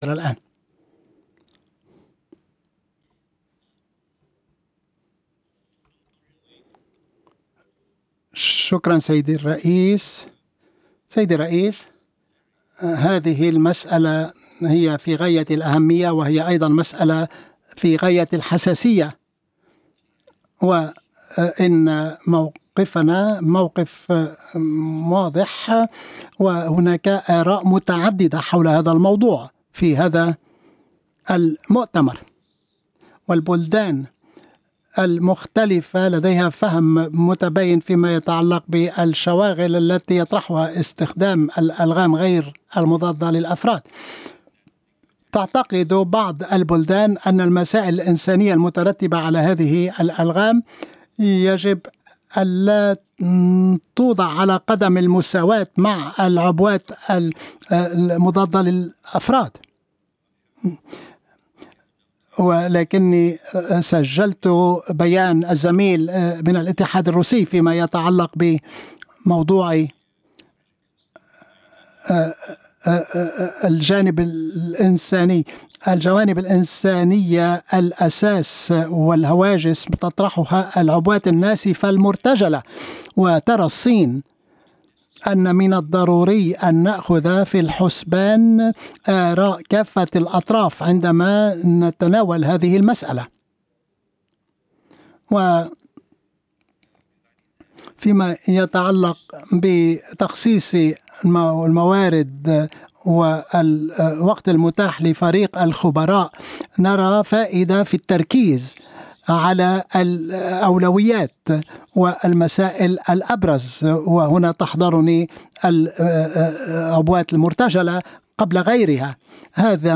الآن. شكرا سيدي الرئيس. هذه المسألة هي في غاية الأهمية، وهي أيضا مسألة في غاية الحساسية، وإن موقفنا موقف واضح، وهناك آراء متعددة حول هذا الموضوع في هذا المؤتمر، والبلدان المختلفة لديها فهم متباين فيما يتعلق بالشواغل التي يطرحها استخدام الألغام غير المضادة للأفراد. تعتقد بعض البلدان أن المسائل الإنسانية المترتبة على هذه الألغام يجب ألا توضع على قدم المساواة مع العبوات المضادة للأفراد، ولكني سجلت بيان الزميل من الاتحاد الروسي فيما يتعلق بموضوع الجوانب الإنسانية الأساس والهواجس تطرحها العبوات الناسفة المرتجلة. وترى الصين أن من الضروري أن نأخذ في الحسبان آراء كافة الأطراف عندما نتناول هذه المسألة. وفيما يتعلق بتخصيص الموارد والوقت المتاح لفريق الخبراء، نرى فائدة في التركيز على الأولويات والمسائل الأبرز، وهنا تحضرني العبوات المرتجلة قبل غيرها. هذا